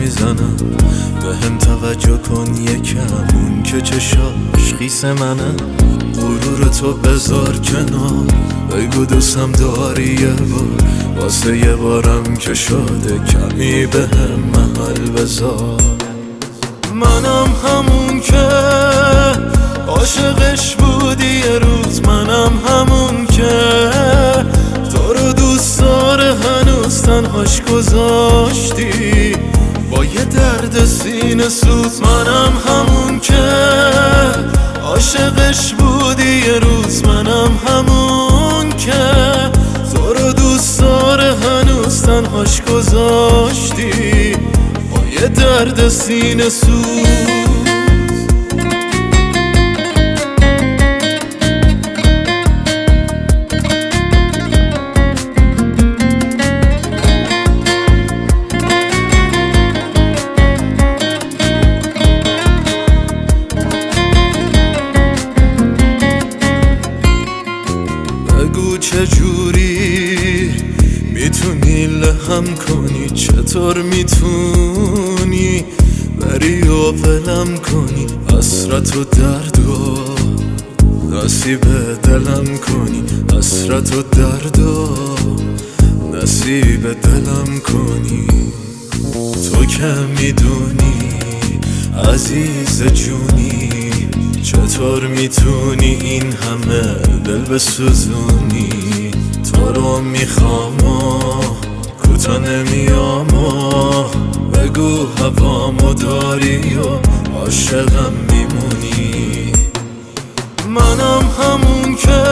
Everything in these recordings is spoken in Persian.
میزنم به هم توجه کن یکم، اون که چشاش خیس منه. غرور تو بذار کنار، بگو دوستم داری یه بار، واسه یه بارم که شده کمی به هم محل بذار. منم همون که عاشقش بودی یه روز، منم همون که تو رو دوست داره هنوز تنهاش گذاشتی با یه درد سینه سوز. منم همون که عاشقش بودی یه روز، منم همون که تو رو دوست داره هنوز تنهاش گذاشتی با یه درد سینه سوز. بگو چجوری میتونی لهم کنی، چطور میتونی بری و ولم کنی، حسرت و درد و نصیب دلم کنی، حسرت و درد و نصیب دلم کنی. تو که میدونی عزیز جونی، چطور میتونی این همه دل بسوزونی. تو رو میخوام و کوتا نمیام و بگو هوامو داری و عاشقم میمونی. منم همون که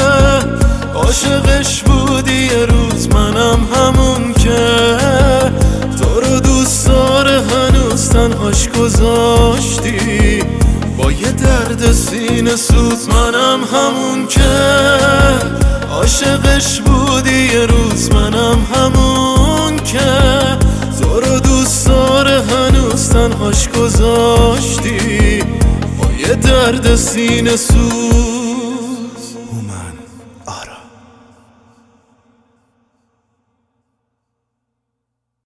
عاشقش بودی یه روز، منم همون که تو رو دوست داره هنوز تنهاش گذاشتی با یه درد سینه سوز. منم همون که عاشقش بودی یه روز، منم همون که تو رو دوست داره هنوز تنهاش گذاشتی با یه درد سینه سوز.